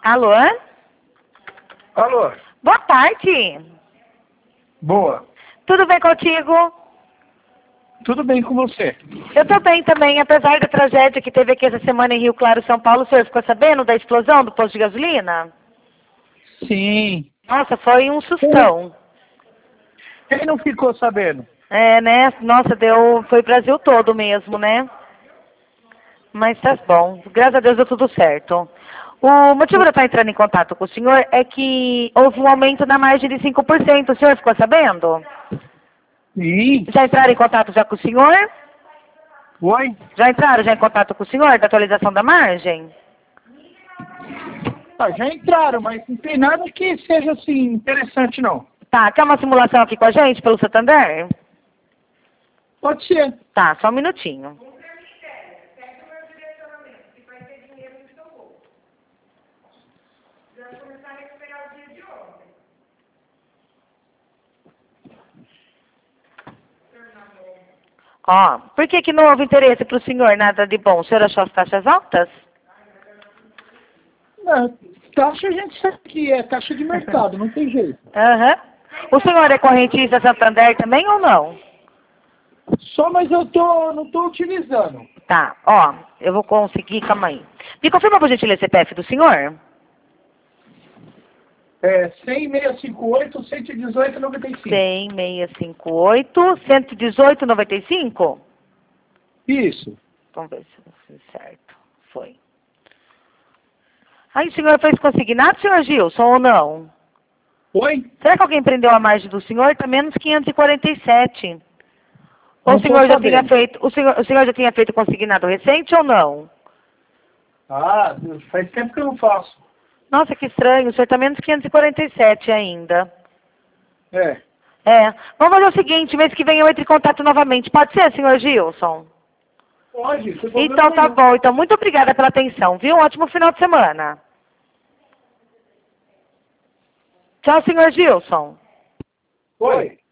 Alô? Alô? Boa tarde. Boa. Tudo bem contigo? Tudo bem com você? Eu tô bem também, apesar da tragédia que teve aqui essa semana em Rio Claro, São Paulo. O senhor ficou sabendo da explosão do posto de gasolina? Sim. Nossa, foi um sustão. Quem não ficou sabendo? É, né? Nossa, foi Brasil todo mesmo, né? Mas tá bom. Graças a Deus deu tudo certo. O motivo de eu estar entrando em contato com o senhor é que houve um aumento na margem de 5%. O senhor ficou sabendo? Sim. Já entraram em contato já com o senhor? Oi? Já entraram já em contato com o senhor da atualização da margem? Ah, já entraram, mas não tem nada que seja assim interessante não. Tá, quer uma simulação aqui com a gente pelo Santander? Pode ser. Tá, só um minutinho. Ó, por que não houve interesse para o senhor? Nada de bom. O senhor achou as taxas altas? Não, taxa a gente sabe que é taxa de mercado, não tem jeito. Aham. O senhor é correntista Santander também ou não? Só, mas não tô utilizando. Tá, ó, eu vou conseguir, calma aí. Me confirma por gentileza o CPF do senhor? É 100 658 118 95. 100-658-118-95? Isso. Vamos ver se eu fiz certo. Foi. Aí o senhor fez consignado, senhor Gilson, ou não? Oi? Será que alguém prendeu a margem do senhor? Está menos 547. Ou Não o tô senhor já tinha sabendo. feito, o senhor já tinha feito consignado recente ou não? Ah, Deus, faz tempo que eu não faço. Nossa, que estranho, o senhor está menos 547 ainda. É. É, vamos fazer o seguinte, mês que vem eu entro em contato novamente. Pode ser, senhor Gilson? Pode, sem problema Então tá nenhum. bom, então muito obrigada pela atenção, viu? Um ótimo final de semana. Tchau, senhor Gilson. Oi.